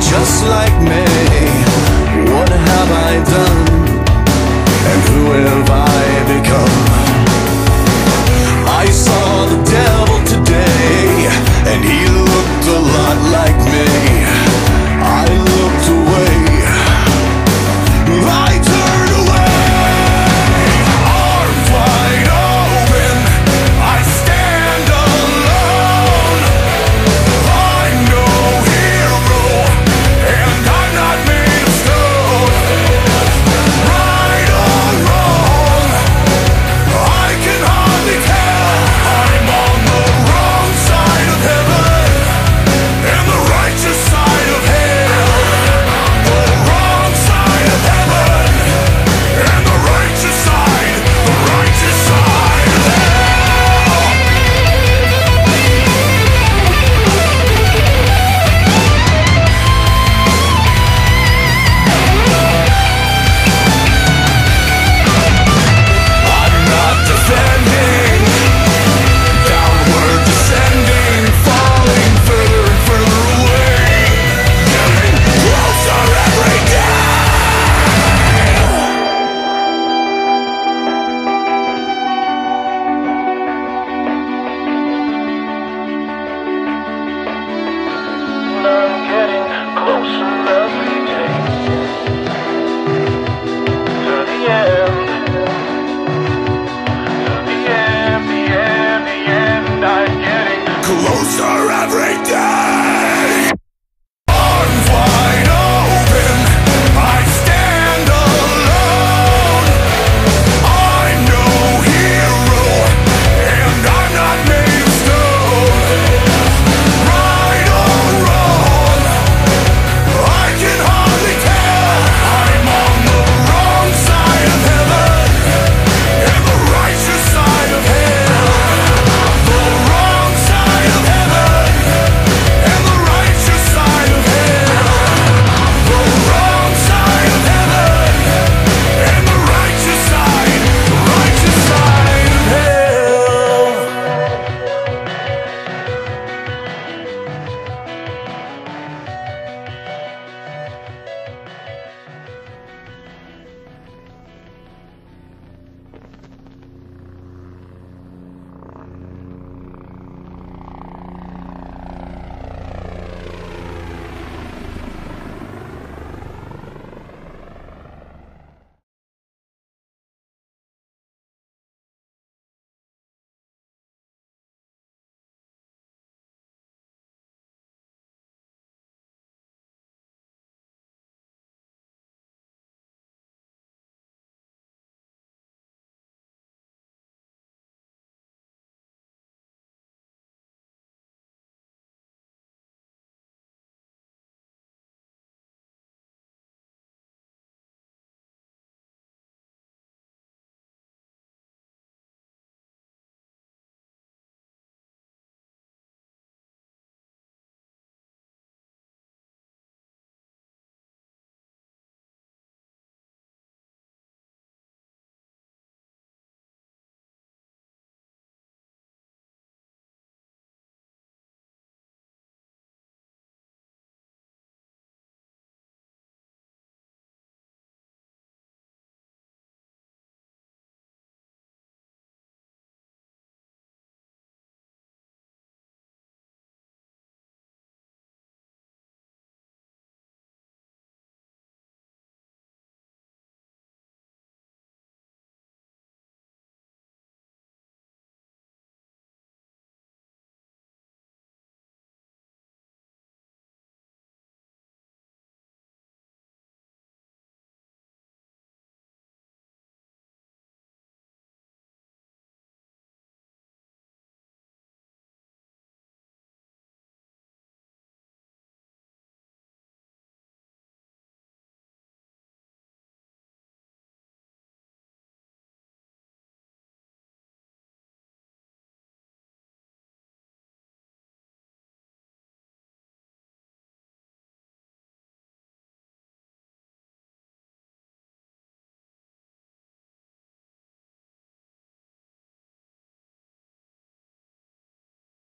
just like me. What have I done? And who have I become? I saw the devil today, and he looked a lot like me. I looked away, I turned away. Arms wide open, I stand alone. I'm no hero, and I'm not made of stone. Right or wrong, I can hardly tell. I'm on the wrong side of heaven and the righteous side of hell. The wrong side of heaven and the righteous side of hell. I'm not defending, downward descending, falling further and further away, getting closer every day. I'm getting closer every day to the end. The end, I'm getting closer every day.